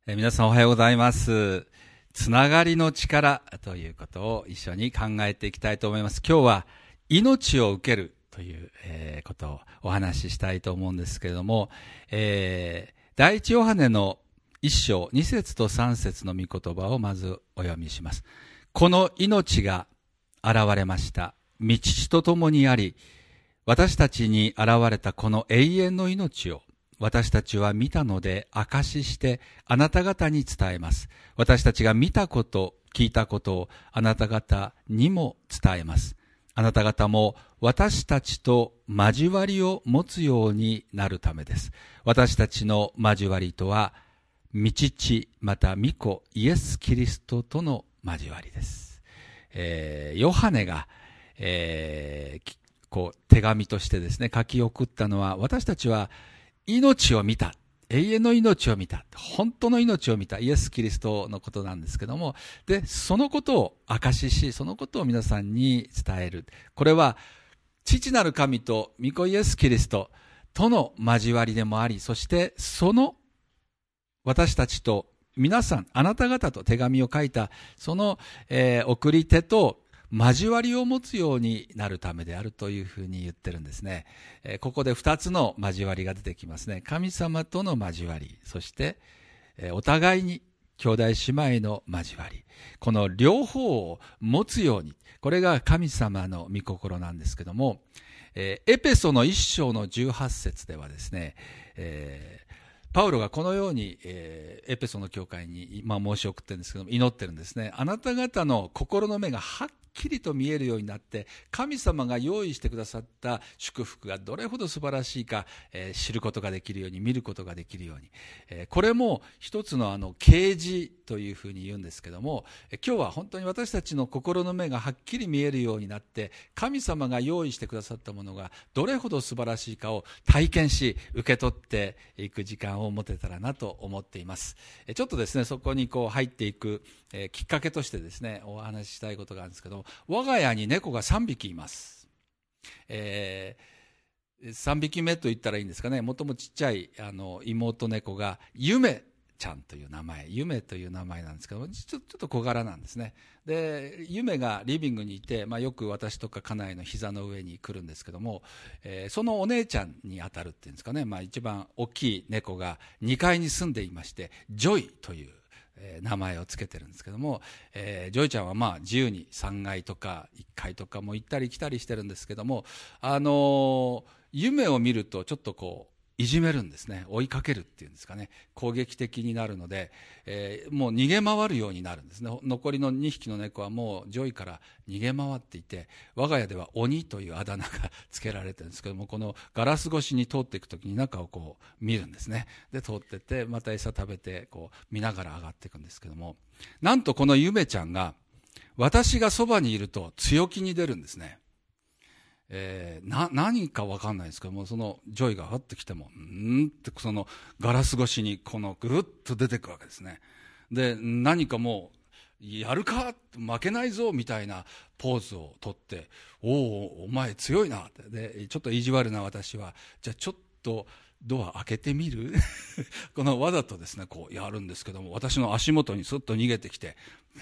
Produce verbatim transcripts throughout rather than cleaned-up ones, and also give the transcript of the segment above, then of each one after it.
えー、皆さんおはようございます。つながりの力ということを一緒に考えていきたいと思います。今日は命を受けるという、えー、ことをお話ししたいと思うんですけれども、えー、第一ヨハネの一章二節と三節の御言葉をまずお読みします。この命が現れました。御父と共にあり、私たちに現れたこの永遠の命を私たちは見たので証ししてあなた方に伝えます。私たちが見たこと、聞いたことをあなた方にも伝えます。あなた方も私たちと交わりを持つようになるためです。私たちの交わりとは、御父また御子イエス・キリストとの交わりです。えー、ヨハネが、えー、こう手紙としてですね書き送ったのは、私たちは命を見た。永遠の命を見た。本当の命を見た。イエス・キリストのことなんですけども、で、そのことを証しし、そのことを皆さんに伝える。これは、父なる神と御子イエス・キリストとの交わりでもあり、そしてその私たちと皆さん、あなた方と手紙を書いた、その、えー、送り手と交わりを持つようになるためであるというふうに言ってるんですね。えー、ここで二つの交わりが出てきますね。神様との交わり、そして、えー、お互いに兄弟姉妹の交わり。この両方を持つように、これが神様の御心なんですけども、えー、エペソの一章の十八節ではですね、えーパウロがこのように、えー、エペソの教会に、まあ、申し送ってるんですけども、祈ってるんですね。あなた方の心の目がはっきりと見えるようになって、神様が用意してくださった祝福がどれほど素晴らしいか、えー、知ることができるように、見ることができるように、えー、これも一つのあの啓示というふうに言うんですけども、えー、今日は本当に私たちの心の目がはっきり見えるようになって、神様が用意してくださったものがどれほど素晴らしいかを体験し、受け取っていく時間を持てたらなと思っています。ちょっとですね、そこにこう入っていく、えー、きっかけとしてですね、お話ししたいことがあるんですけども、我が家に猫がさんびきいます。えー、さんびきめと言ったらいいんですかね。もともちっちゃいあの妹猫がゆめちゃんという名前、ゆめという名前なんですけども、ちょ、ちょっと小柄なんですね。で、ゆめがリビングにいて、まあ、よく私とか家内の膝の上に来るんですけども、えー、そのお姉ちゃんに当たるっていうんですかね、まあ、一番大きい猫がにかいに住んでいまして、ジョイという、えー、名前をつけてるんですけども、えー、ジョイちゃんはまあ自由にさんがいとかいっかいとかも行ったり来たりしてるんですけども、あのー、夢を見るとちょっとこう、いじめるんですね。追いかけるっていうんですかね。攻撃的になるので、えー、もう逃げ回るようになるんですね。残りのにひきの猫はもうジョイから逃げ回っていて、我が家では鬼というあだ名がつけられてるんですけども、このガラス越しに通っていくときに中をこう見るんですね。で、通ってって、また餌食べて、こう見ながら上がっていくんですけども、なんとこのゆめちゃんが、私がそばにいると強気に出るんですね。えー、な、何かわかんないですけども、そのジョイがわってきても、んーってそのガラス越しにこのぐるっと出てくるわけですね。で、何かもう、やるか負けないぞみたいなポーズをとって、おお、お前強いなって。で、ちょっと意地悪な私は、じゃあちょっとドア開けてみるこのわざとですね、こうやるんですけども、私の足元にスッと逃げてきて、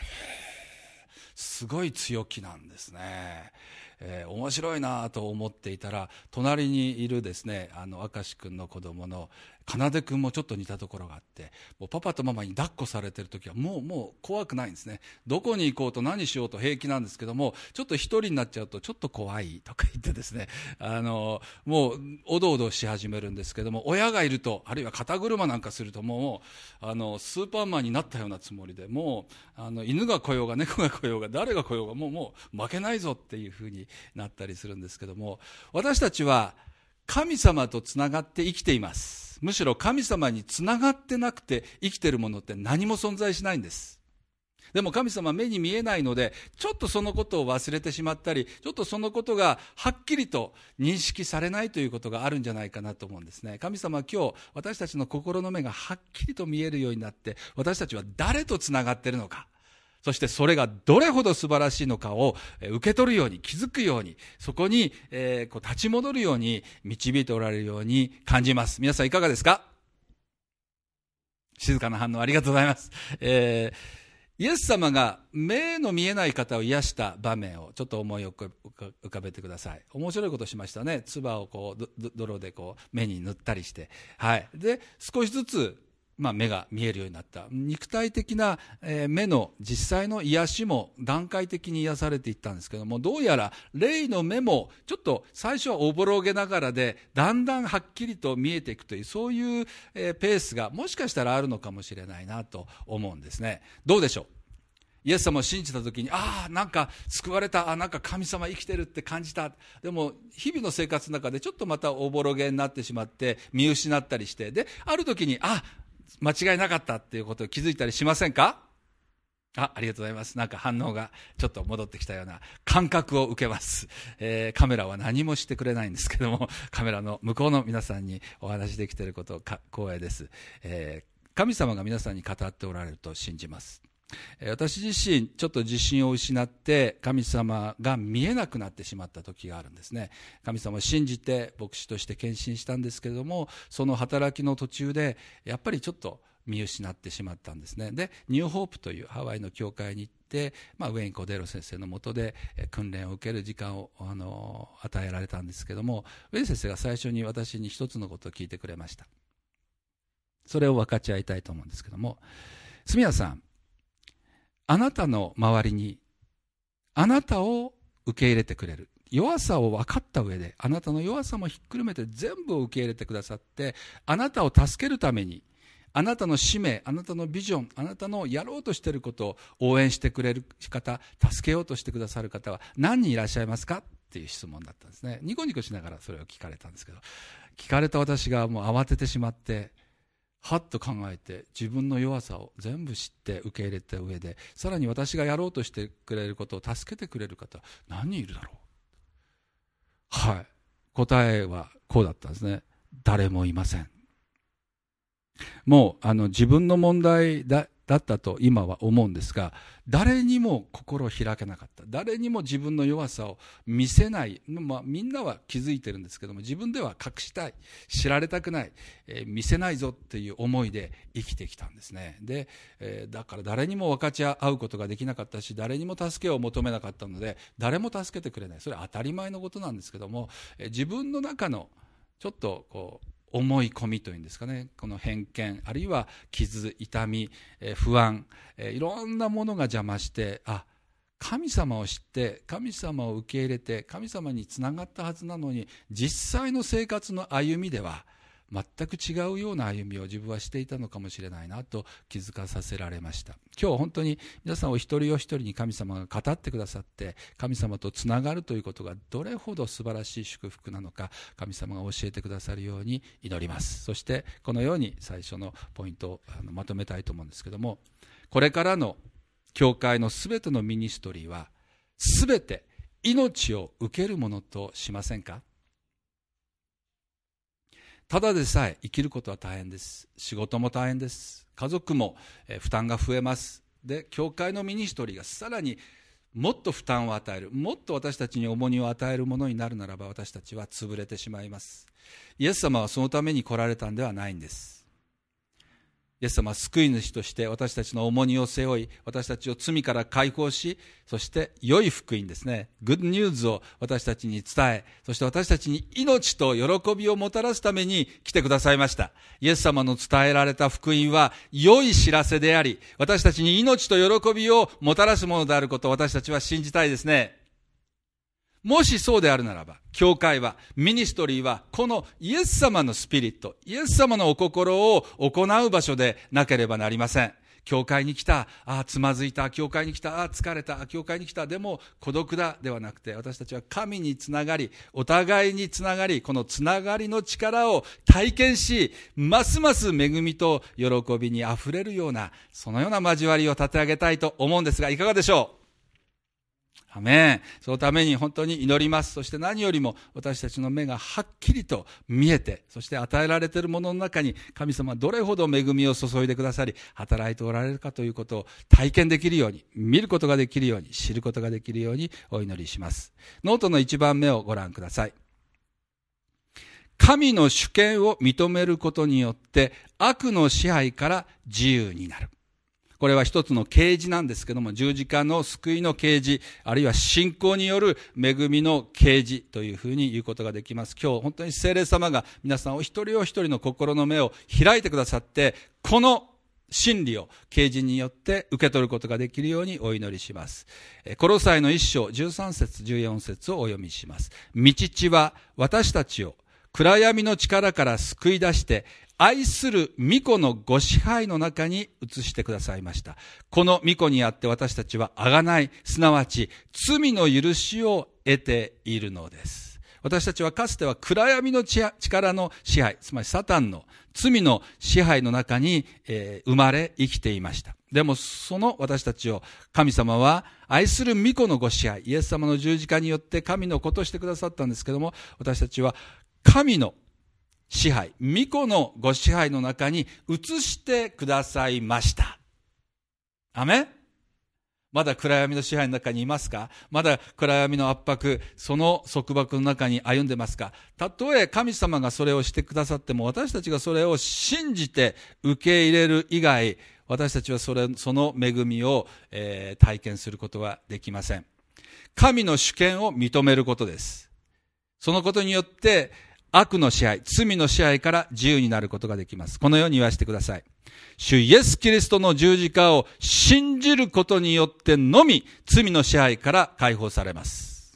すごい強気なんですね。えー、面白いなと思っていたら、隣にいるですね、あの明石君の子供のかなで君もちょっと似たところがあって、もうパパとママに抱っこされてる時はもうもう怖くないんですね。どこに行こうと何しようと平気なんですけども、ちょっと一人になっちゃうとちょっと怖いとか言ってですね、あのもうおどおどし始めるんですけども、親がいると、あるいは肩車なんかすると、もうあのスーパーマンになったようなつもりで、もうあの犬が来ようが猫が来ようが誰が来ようがもうもう負けないぞっていうふうになったりするんですけども、私たちは神様とつながって生きています。むしろ神様につながってなくて生きているものって何も存在しないんです。でも神様は目に見えないので、ちょっとそのことを忘れてしまったり、ちょっとそのことがはっきりと認識されないということがあるんじゃないかなと思うんですね。神様は今日私たちの心の目がはっきりと見えるようになって、私たちは誰とつながっているのか、そしてそれがどれほど素晴らしいのかを受け取るように、気づくように、そこに、えー、こう立ち戻るように導いておられるように感じます。皆さんいかがですか？ 静かな反応ありがとうございます。えーイエス様が目の見えない方を癒した場面をちょっと思い浮かべてください。面白いことしましたね。唾をこう泥でこう目に塗ったりして、はい。で少しずつ、まあ、目が見えるようになった。肉体的な、えー、目の実際の癒しも段階的に癒されていったんですけども、どうやら霊の目もちょっと最初はおぼろげながらでだんだんはっきりと見えていくという、そういう、えー、ペースがもしかしたらあるのかもしれないなと思うんですね。どうでしょう。イエス様を信じたときに、ああ、なんか救われた、あなんか神様生きてるって感じた。でも、日々の生活の中でちょっとまたおぼろげになってしまって、見失ったりして、で、あるときに、あ間違いなかったっていうことを気づいたりしませんか？あ、ありがとうございます。なんか反応がちょっと戻ってきたような感覚を受けます。えー、カメラは何もしてくれないんですけども、カメラの向こうの皆さんにお話できていることを光栄です。えー、神様が皆さんに語っておられると信じます。私自身ちょっと自信を失って神様が見えなくなってしまった時があるんですね。神様を信じて牧師として献身したんですけれども、その働きの途中でやっぱりちょっと見失ってしまったんですね。でニューホープというハワイの教会に行って、まあ、ウェイン・コデロ先生の下で訓練を受ける時間をあの与えられたんですけども、ウェイン先生が最初に私に一つのことを聞いてくれました。それを分かち合いたいと思うんですけども、住谷さん、あなたの周りにあなたを受け入れてくれる、弱さを分かった上であなたの弱さもひっくるめて全部を受け入れてくださって、あなたを助けるためにあなたの使命、あなたのビジョン、あなたのやろうとしていることを応援してくれる方、助けようとしてくださる方は何人いらっしゃいますかっていう質問だったんですね。ニコニコしながらそれを聞かれたんですけど、聞かれた私がもう慌ててしまって、はっと考えて自分の弱さを全部知って受け入れた上で、さらに私がやろうとしてくれることを助けてくれる方何人いるだろう。はい、答えはこうだったんですね。誰もいません。もうあの自分の問題だだったと今は思うんですが、誰にも心を開けなかった。誰にも自分の弱さを見せない、まあ、みんなは気づいてるんですけども、自分では隠したい、知られたくない、えー、見せないぞっていう思いで生きてきたんですね。で、えー、だから誰にも分かち合うことができなかったし、誰にも助けを求めなかったので、誰も助けてくれない。それは当たり前のことなんですけども、えー、自分の中のちょっとこう思い込みというんですかね、この偏見、あるいは傷、痛み、えー、不安、えー、いろんなものが邪魔して、あ、神様を知って神様を受け入れて神様につながったはずなのに、実際の生活の歩みでは全く違うような歩みを自分はしていたのかもしれないなと気づかさせられました。今日本当に皆さんお一人お一人に神様が語ってくださって、神様とつながるということがどれほど素晴らしい祝福なのか、神様が教えてくださるように祈ります。そしてこのように最初のポイントをあのまとめたいと思うんですけども、これからの教会のすべてのミニストリーはすべて命を受けるものとしませんか？ただでさえ生きることは大変です。仕事も大変です。家族も負担が増えます。で、教会のミニストリーがさらにもっと負担を与える、もっと私たちに重荷を与えるものになるならば、私たちは潰れてしまいます。イエス様はそのために来られたんではないんです。イエス様は救い主として私たちの重荷を背負い、私たちを罪から解放し、そして良い福音ですね、グッドニュースを私たちに伝え、そして私たちに命と喜びをもたらすために来てくださいました。イエス様の伝えられた福音は良い知らせであり、私たちに命と喜びをもたらすものであることを私たちは信じたいですね。もしそうであるならば、教会は、ミニストリーは、このイエス様のスピリット、イエス様のお心を行う場所でなければなりません。教会に来た、ああ、つまずいた、教会に来た、ああ、疲れた、教会に来た、でも孤独だ、ではなくて、私たちは神につながり、お互いにつながり、このつながりの力を体験し、ますます恵みと喜びにあふれるような、そのような交わりを立て上げたいと思うんですが、いかがでしょう？アメン。そのために本当に祈ります。そして何よりも私たちの目がはっきりと見えて、そして与えられているものの中に神様はどれほど恵みを注いでくださり、働いておられるかということを体験できるように、見ることができるように、知ることができるようにお祈りします。ノートの一番目をご覧ください。 神の主権を認めることによって悪の支配から自由になる。これは一つの啓示なんですけども、十字架の救いの啓示、あるいは信仰による恵みの啓示というふうに言うことができます。今日本当に聖霊様が皆さんお一人お一人の心の目を開いてくださって、この真理を啓示によって受け取ることができるようにお祈りします。コロサイの一章じゅうさん節じゅうよん節をお読みします。御父は私たちを暗闇の力から救い出して愛する御子のご支配の中に移してくださいました。この御子にあって私たちは贖い、すなわち罪の許しを得ているのです。私たちはかつては暗闇の力の支配、つまりサタンの罪の支配の中に、えー、生まれ生きていました。でもその私たちを神様は愛する御子のご支配、イエス様の十字架によって神の子としてくださったんですけども、私たちは神の支配、御子のご支配の中に移してくださいました。アメン？まだ暗闇の支配の中にいますか？まだ暗闇の圧迫、その束縛の中に歩んでますか？たとえ神様がそれをしてくださっても、私たちがそれを信じて受け入れる以外、私たちはそれ、その恵みを、えー、体験することはできません。神の主権を認めることです。そのことによって、悪の支配、罪の支配から自由になることができます。このように言わせてください。主イエス・キリストの十字架を信じることによってのみ、罪の支配から解放されます。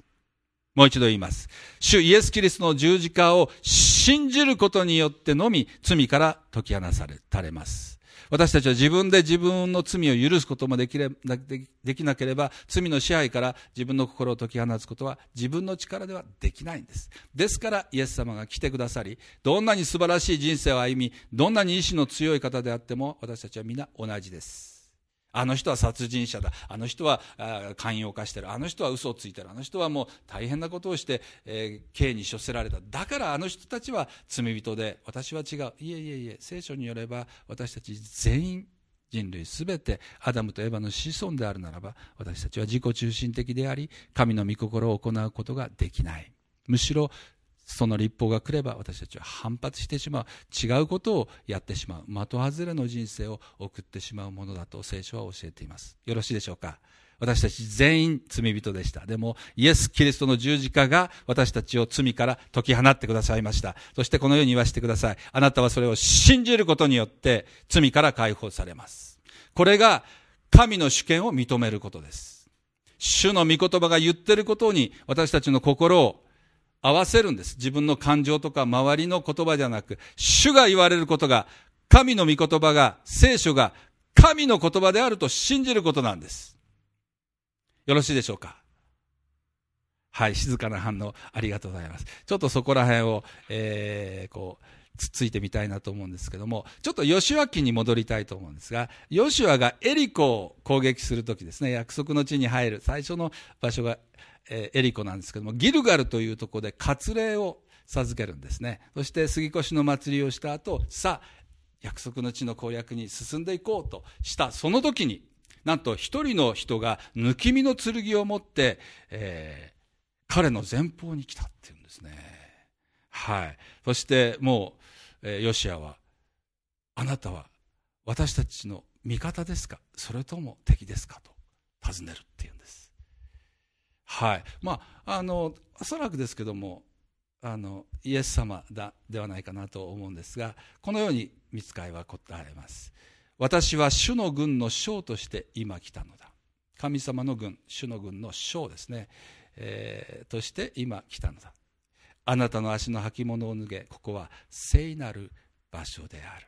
もう一度言います。主イエス・キリストの十字架を信じることによってのみ、罪から解き放され、たれます。私たちは自分で自分の罪を許すこともできれば、できなければ、罪の支配から自分の心を解き放つことは自分の力ではできないんです。ですからイエス様が来てくださり、どんなに素晴らしい人生を歩み、どんなに意志の強い方であっても、私たちは皆同じです。あの人は殺人者だ、あの人は姦淫を犯してる、あの人は嘘をついてる、あの人はもう大変なことをして、えー、刑に処せられた。だからあの人たちは罪人で、私は違う。いえいえいえ、聖書によれば私たち全員、人類すべてアダムとエバの子孫であるならば、私たちは自己中心的であり、神の御心を行うことができない。むしろその立法が来れば私たちは反発してしまう、違うことをやってしまう、的外れの人生を送ってしまうものだと聖書は教えています。よろしいでしょうか？私たち全員罪人でした。でもイエス・キリストの十字架が私たちを罪から解き放ってくださいました。そしてこのように言わせてください。あなたはそれを信じることによって罪から解放されます。これが神の主権を認めることです。主の御言葉が言っていることに私たちの心を合わせるんです。自分の感情とか周りの言葉じゃなく、主が言われることが、神の御言葉が、聖書が神の言葉であると信じることなんです。よろしいでしょうか？はい、静かな反応ありがとうございます。ちょっとそこら辺を、えー、こうつっついてみたいなと思うんですけども、ちょっとヨシュア記に戻りたいと思うんですが、ヨシュアがエリコを攻撃するときですね、約束の地に入る最初の場所がエリコなんですけども、ギルガルというところで割礼を授けるんですね。そして杉越の祭りをした後、さあ約束の地の攻略に進んでいこうとしたその時に、なんと一人の人が抜き身の剣を持って、えー、彼の前方に来たっていうんですね。はい。そしてもう、えー、ヨシアは、あなたは私たちの味方ですか、それとも敵ですかと尋ねるっていうんです。はい。まあ、あの、おそらくですけども、あの、イエス様だ、ではないかなと思うんですが、このように御使いは答えます。私は主の軍の将として今来たのだ。神様の軍、主の軍の将ですね、えー、として今来たのだ。あなたの足の履物を脱げ、ここは聖なる場所である。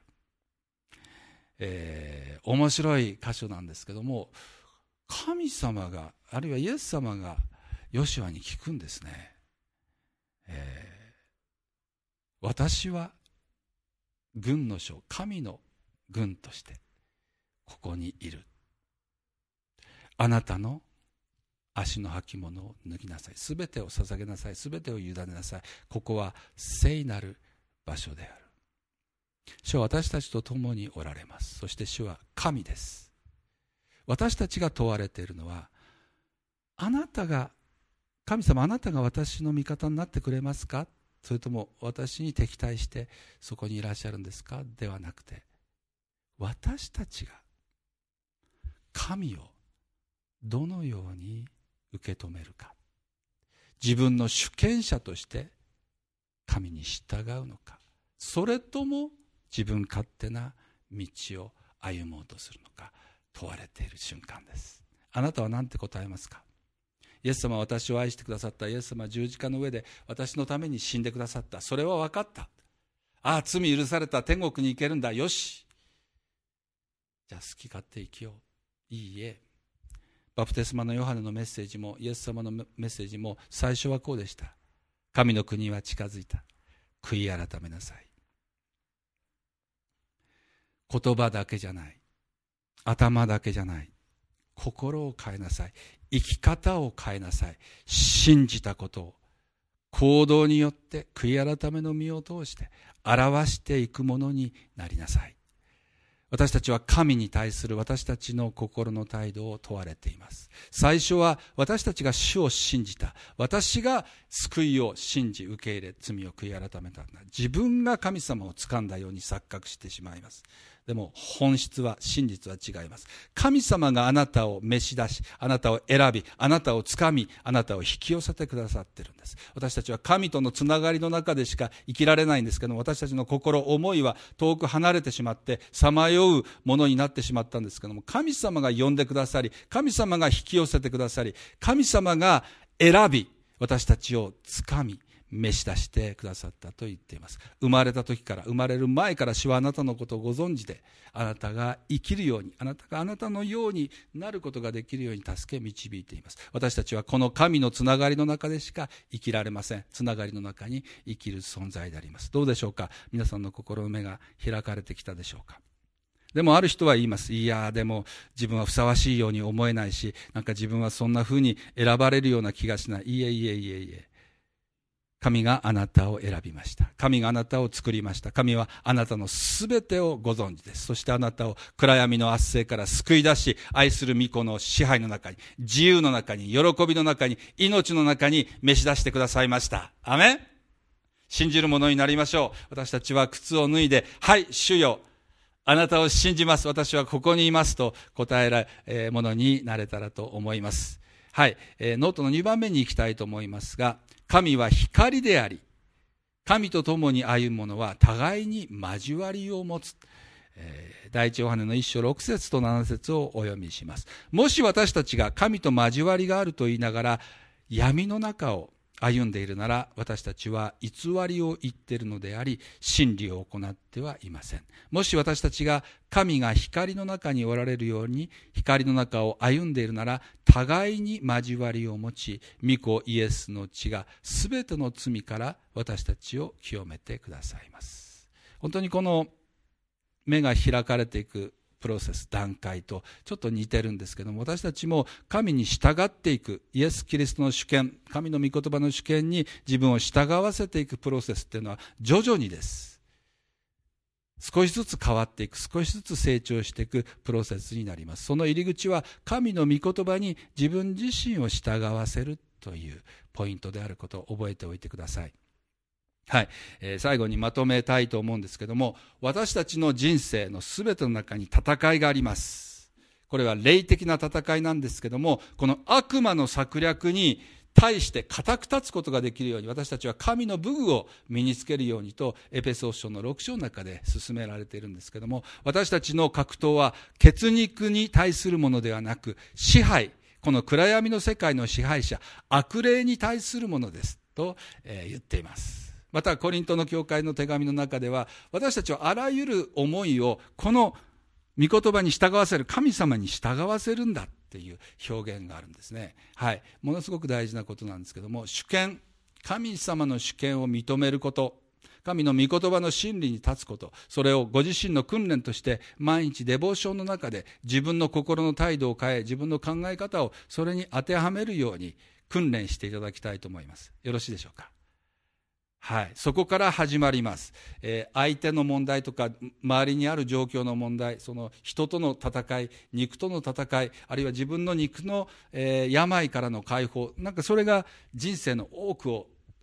えー、面白い箇所なんですけども、神様が、あるいはイエス様がヨシュアに聞くんですね。えー、私は軍の将、神の軍としてここにいる。あなたの足の履物を脱ぎなさい。すべてを捧げなさい。すべてを委ねなさい。ここは聖なる場所である。主は私たちと共におられます。そして主は神です。私たちが問われているのは、あなたが、神様あなたが私の味方になってくれますかそれとも私に敵対してそこにいらっしゃるんですかではなくて、私たちが神をどのように受け止めるか、自分の主権者として神に従うのか、それとも自分勝手な道を歩もうとするのか問われている瞬間です。あなたは何て答えますか？イエス様は私を愛してくださった。イエス様は十字架の上で私のために死んでくださった。それは分かった。ああ、罪許された。天国に行けるんだ。よし、じゃあ好き勝手生きよう。いいえ、バプテスマのヨハネのメッセージもイエス様のメッセージも最初はこうでした。神の国は近づいた。悔い改めなさい。言葉だけじゃない、頭だけじゃない、心を変えなさい。生き方を変えなさい。信じたことを行動によって悔い改めの身を通して表していくものになりなさい。私たちは神に対する私たちの心の態度を問われています。最初は私たちが主を信じた。私が救いを信じ受け入れ罪を悔い改めた。自分が神様を掴んだように錯覚してしまいます。でも本質は、真実は違います。神様があなたを召し出し、あなたを選び、あなたを掴み、あなたを引き寄せてくださっているんです。私たちは神とのつながりの中でしか生きられないんですけども、私たちの心、思いは遠く離れてしまってさまようものになってしまったんですけども、神様が呼んでくださり、神様が引き寄せてくださり、神様が選び、私たちを掴み召し出してくださったと言っています。生まれた時から、生まれる前から主はあなたのことをご存知で、あなたが生きるように、あなたがあなたのようになることができるように助け導いています。私たちはこの神のつながりの中でしか生きられません。つながりの中に生きる存在であります。どうでしょうか？皆さんの心の目が開かれてきたでしょうか？でもある人は言います。いやでも自分はふさわしいように思えないし、なんか自分はそんな風に選ばれるような気がしない。いえいえいえいえ。神があなたを選びました。神があなたを作りました。神はあなたのすべてをご存知です。そしてあなたを暗闇の圧政から救い出し、愛する御子の支配の中に、自由の中に、喜びの中に、命の中に召し出してくださいました。アメン。信じる者になりましょう。私たちは靴を脱いで、はい、主よ、あなたを信じます。私はここにいますと答えられるものになれたらと思います。はい、えー、ノートのにばんめに行きたいと思いますが、神は光であり、神と共に歩む者は互いに交わりを持つ。えー、第一ヨハネの一章六節と七節をお読みします。もし私たちが神と交わりがあると言いながら闇の中を歩んでいるなら、私たちは偽りを言っているのであり、真理を行ってはいません。もし私たちが神が光の中におられるように光の中を歩んでいるなら、互いに交わりを持ち、御子イエスの血がすべての罪から私たちを清めてくださいます。本当にこの目が開かれていくプロセス、段階とちょっと似てるんですけども、私たちも神に従っていく、イエス・キリストの主権、神の御言葉の主権に自分を従わせていくプロセスっていうのは徐々にです。少しずつ変わっていく、少しずつ成長していくプロセスになります。その入り口は神の御言葉に自分自身を従わせるというポイントであることを覚えておいてください。はい、えー、最後にまとめたいと思うんですけども、私たちの人生のすべての中に戦いがあります。これは霊的な戦いなんですけども、この悪魔の策略に対して固く立つことができるように、私たちは神の武具を身につけるようにとエペソ書のろく章の中で進められているんですけども、私たちの格闘は血肉に対するものではなく、支配、この暗闇の世界の支配者、悪霊に対するものですと、えー、言っています。またコリントの教会の手紙の中では、私たちはあらゆる思いをこの御言葉に従わせる、神様に従わせるんだっていう表現があるんですね。はい、ものすごく大事なことなんですけども、主権、神様の主権を認めること、神の御言葉の真理に立つこと、それをご自身の訓練として毎日デボーションの中で自分の心の態度を変え、自分の考え方をそれに当てはめるように訓練していただきたいと思います。よろしいでしょうか？はい、そこから始まります、えー、相手の問題とか周りにある状況の問題、その人との戦い、肉との戦い、あるいは自分の肉の、えー、病からの解放、なんかそれが人生の多くを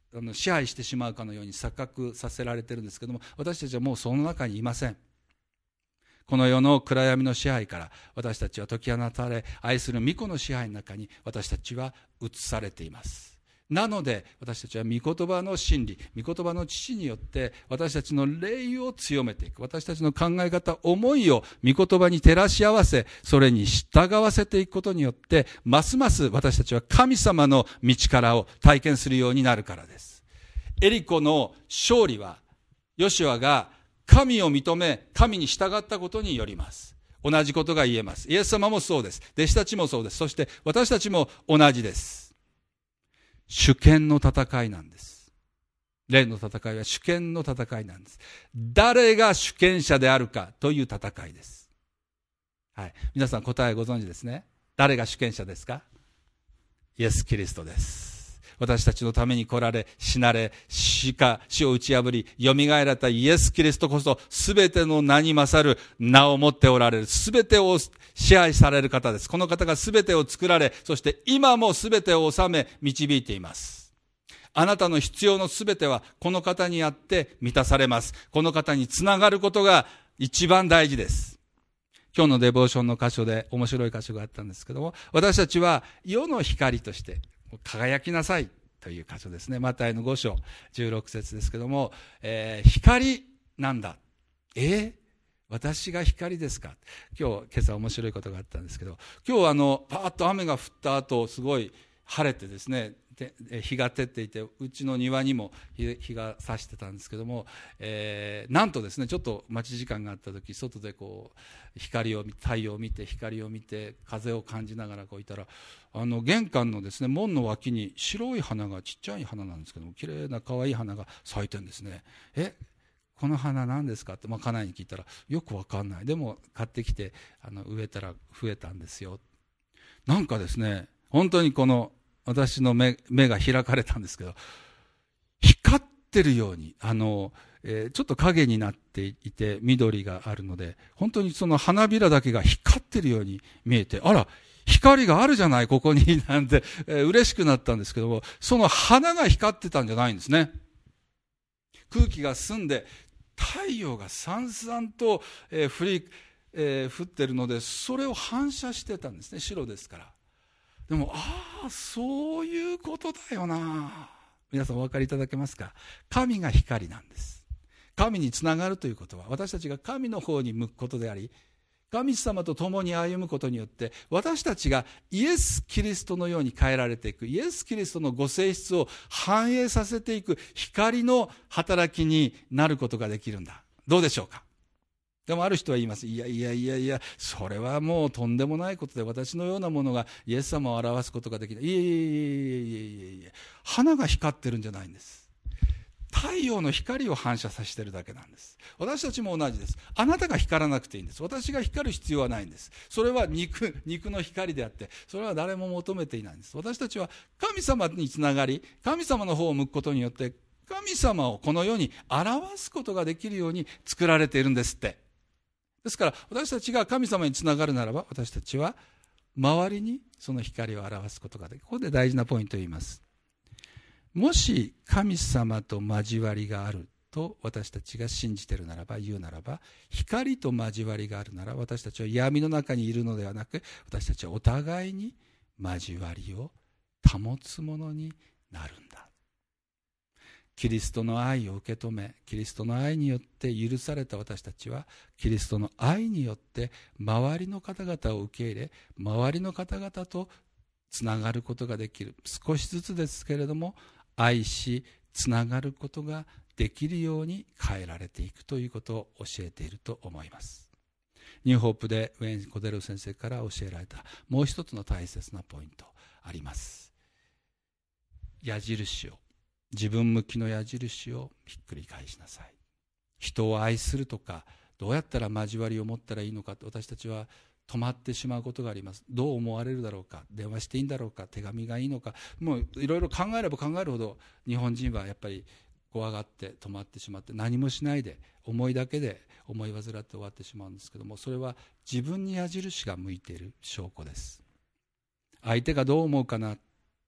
あの支配してしまうかのように錯覚させられているんですけども、私たちはもうその中にいません。この世の暗闇の支配から私たちは解き放たれ、愛する御子の支配の中に私たちは移されています。なので私たちは御言葉の真理、御言葉の父によって私たちの霊を強めていく、私たちの考え方、思いを御言葉に照らし合わせ、それに従わせていくことによって、ますます私たちは神様の道からを体験するようになるからです。エリコの勝利はヨシュアが神を認め神に従ったことによります。同じことが言えます。イエス様もそうです。弟子たちもそうです。そして私たちも同じです。主権の戦いなんです。霊の戦いは主権の戦いなんです。誰が主権者であるかという戦いです。はい。皆さん答えご存知ですね。誰が主権者ですか？イエス・キリストです。私たちのために来られ、死なれ、死か、死を打ち破り、蘇られたイエス・キリストこそ、すべての名に勝る名を持っておられる、すべてを支配される方です。この方がすべてを作られ、そして今もすべてを治め、導いています。あなたの必要のすべては、この方にあって満たされます。この方につながることが一番大事です。今日のデボーションの箇所で面白い箇所があったんですけども、私たちは世の光として、輝きなさいという箇所ですね。マタイのご章じゅうろく節ですけども、えー、光なんだ。えー、私が光ですか。今日、今朝面白いことがあったんですけど、今日あの、パーッと雨が降った後、すごい晴れてですね、で日が照っていて、うちの庭にも日が差してたんですけども、えー、なんとですね、ちょっと待ち時間があった時、外でこう光を太陽を見て光を見て風を感じながらこういたら、あの玄関のですね門の脇に白い花が、ちっちゃい花なんですけども、綺麗な可愛い花が咲いてるんですね。えこの花何ですかって、まあ、家内に聞いたら、よくわかんない、でも買ってきてあの植えたら増えたんですよ。なんかですね、本当にこの私の 目, 目が開かれたんですけど、光ってるように、あの、えー、ちょっと影になっていて緑があるので、本当にその花びらだけが光ってるように見えて、あら、光があるじゃない、ここに、なんて、えー、嬉しくなったんですけども、その花が光ってたんじゃないんですね。空気が澄んで、太陽がさんさんと、えー、降り、えー、降ってるので、それを反射してたんですね。白ですから。でも、ああ、そういうことだよな。皆さんお分かりいただけますか？神が光なんです。神につながるということは、私たちが神の方に向くことであり、神様と共に歩むことによって、私たちがイエス・キリストのように変えられていく、イエス・キリストのご性質を反映させていく光の働きになることができるんだ。どうでしょうか？でもある人は言います。いやいやいやいや、それはもうとんでもないことで、私のようなものがイエス様を表すことができない。いやいやいやいやいやいや、花が光ってるんじゃないんです。太陽の光を反射させてるだけなんです。私たちも同じです。あなたが光らなくていいんです。私が光る必要はないんです。それは肉、肉の光であって、それは誰も求めていないんです。私たちは神様につながり、神様の方を向くことによって、神様をこの世に表すことができるように作られているんですって。ですから私たちが神様につながるならば、私たちは周りにその光を表すことができる。ここで大事なポイントを言います。もし神様と交わりがあると私たちが信じているならば、言うならば、光と交わりがあるなら、私たちは闇の中にいるのではなく、私たちはお互いに交わりを保つものになるんだ。キリストの愛を受け止め、キリストの愛によって許された私たちは、キリストの愛によって周りの方々を受け入れ、周りの方々とつながることができる。少しずつですけれども、愛し、つながることができるように変えられていくということを教えていると思います。ニューホープでウェイン・コデル先生から教えられたもう一つの大切なポイントあります。矢印を、自分向きの矢印をひっくり返しなさい。人を愛するとか、どうやったら交わりを持ったらいいのかと、私たちは止まってしまうことがあります。どう思われるだろうか、電話していいんだろうか、手紙がいいのか、もういろいろ考えれば考えるほど日本人はやっぱり怖がって止まってしまって、何もしないで、思いだけで思い煩って終わってしまうんですけども、それは自分に矢印が向いている証拠です。相手がどう思うかな、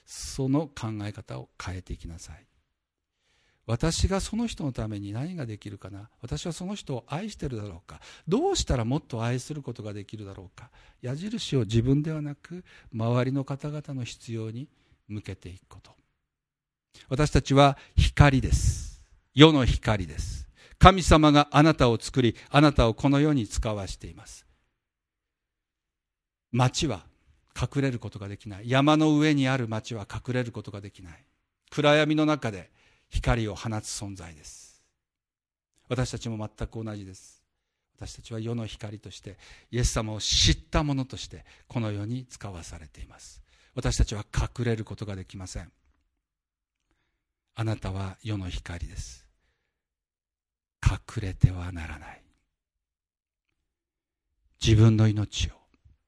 その考え方を変えていきなさい。私がその人のために何ができるかな、私はその人を愛しているだろうか、どうしたらもっと愛することができるだろうか、矢印を自分ではなく周りの方々の必要に向けていくこと。私たちは光です。世の光です。神様があなたを作り、あなたをこの世に使わしています。町は隠れることができない。山の上にある町は隠れることができない。暗闇の中で光を放つ存在です。私たちも全く同じです。私たちは世の光として、イエス様を知った者としてこの世に使わされています。私たちは隠れることができません。あなたは世の光です。隠れてはならない。自分の命を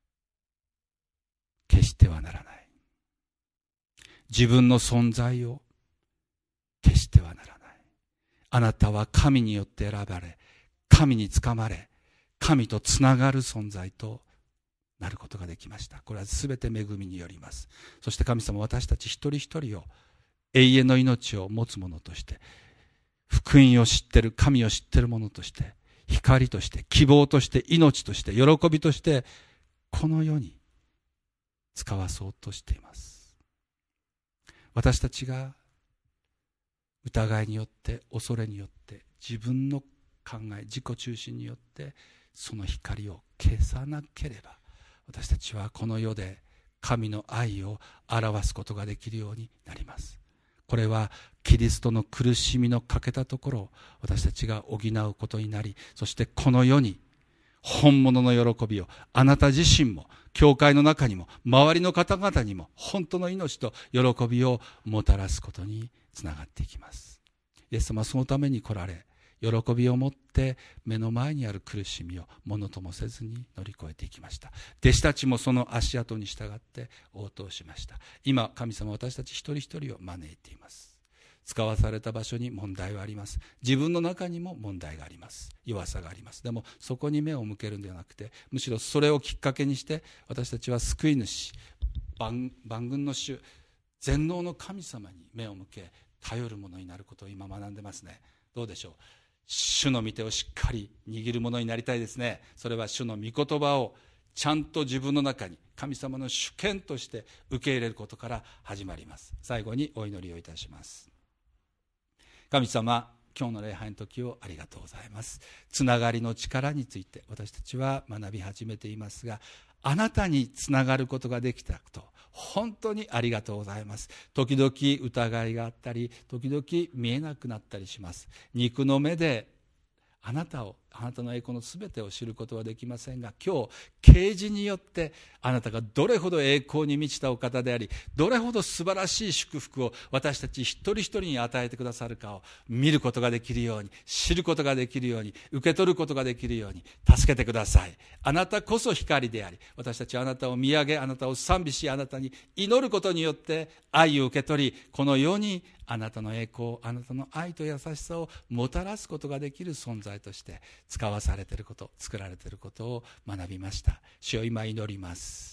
消してはならない。自分の存在を消してはならない。あなたは神によって選ばれ、神につかまれ、神とつながる存在となることができました。これはすべて恵みによります。そして神様は私たち一人一人を永遠の命を持つ者として、福音を知ってる、神を知ってる者として、光として、希望として、命として、喜びとして、この世に使わそうとしています。私たちが疑いによって、恐れによって、自分の考え、自己中心によってその光を消さなければ、私たちはこの世で神の愛を表すことができるようになります。これはキリストの苦しみの欠けたところを私たちが補うことになり、そしてこの世に本物の喜びを、あなた自身も教会の中にも周りの方々にも本当の命と喜びをもたらすことにつながっていきます。イエス様はそのために来られ、喜びを持って目の前にある苦しみをものともせずに乗り越えていきました。弟子たちもその足跡に従って応答しました。今神様は私たち一人一人を招いています。使わされた場所に問題はあります。自分の中にも問題があります。弱さがあります。でもそこに目を向けるのではなくて、むしろそれをきっかけにして私たちは救い主、万軍の主、全能の神様に目を向け頼るものになることを今学んでますね。どうでしょう。主の御手をしっかり握るものになりたいですね。それは主の御言葉をちゃんと自分の中に神様の主権として受け入れることから始まります。最後にお祈りをいたします。神様、今日の礼拝の時をありがとうございます。つながりの力について私たちは学び始めていますが、あなたにつながることができたこと、本当にありがとうございます。時々疑いがあったり、時々見えなくなったりします。肉の目であなたを、あなたの栄光のすべてを知ることはできませんが、今日啓示によってあなたがどれほど栄光に満ちたお方であり、どれほど素晴らしい祝福を私たち一人一人に与えてくださるかを見ることができるように、知ることができるように、受け取ることができるように助けてください。あなたこそ光であり、私たちはあなたを見上げ、あなたを賛美し、あなたに祈ることによって愛を受け取り、この世にあなたの栄光、あなたの愛と優しさをもたらすことができる存在として使わされていること、作られていることを学びました。主を今祈ります。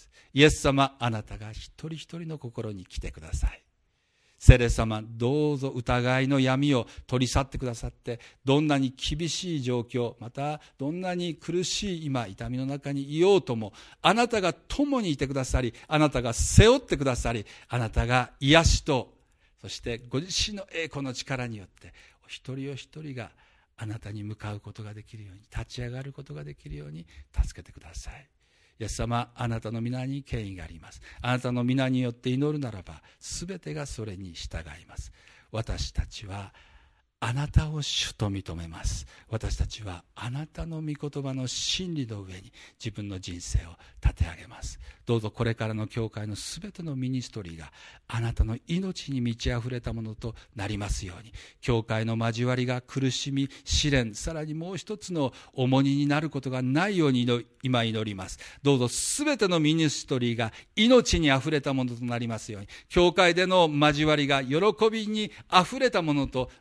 イエス様、あなたが一人一人の心に来てください。聖霊様、どうぞ疑いの闇を取り去ってくださって、どんなに厳しい状況、またどんなに苦しい今痛みの中にいようとも、あなたが共にいてくださり、あなたが背負ってくださり、あなたが癒しと、そしてご自身の栄光の力によってお一人お一人があなたに向かうことができるように、立ち上がることができるように助けてください。イエス様、あなたの皆に権威があります。あなたの皆によって祈るならば全てがそれに従います。私たちはあなたを主と認めます。私たちはあなたの御言葉の真理の上に自分の人生を立て上げます。どうぞこれからの教会のすべてのミニストリーがあなたの命に満ち溢れたものとなりますように、教会の交わりが苦しみ、試練、さらにもう一つの重荷になることがないように今祈ります。どうぞすべてのミニストリーが命に溢れたものとなりますように、教会での交わりが喜びに溢れたものとなります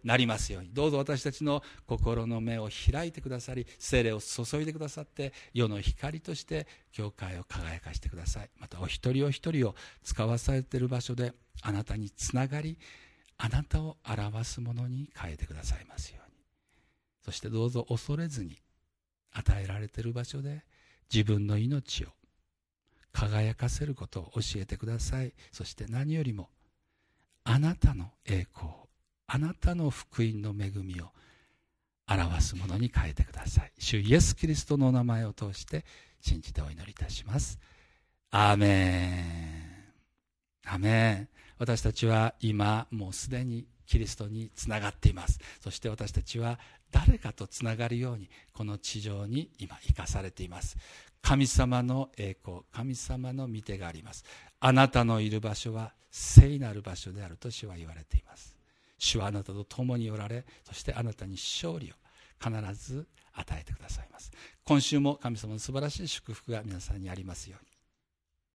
ますように。どうぞ私たちの心の目を開いてくださり、聖霊を注いでくださって、世の光として教会を輝かしてください。またお一人お一人を使わされている場所であなたにつながり、あなたを表すものに変えてくださいますように。そしてどうぞ恐れずに、与えられている場所で自分の命を輝かせることを教えてください。そして何よりもあなたの栄光、あなたの福音の恵みを表すものに変えてください。主イエスキリストのお名前を通して信じてお祈りいたします。アーメン。アーメン。私たちは今もうすでにキリストにつながっています。そして私たちは誰かとつながるようにこの地上に今生かされています。神様の栄光、神様の御手があります。あなたのいる場所は聖なる場所であると主は言われています。主はあなたと共におられ、そしてあなたに勝利を必ず与えてくださいます。今週も神様の素晴らしい祝福が皆さんにありますように。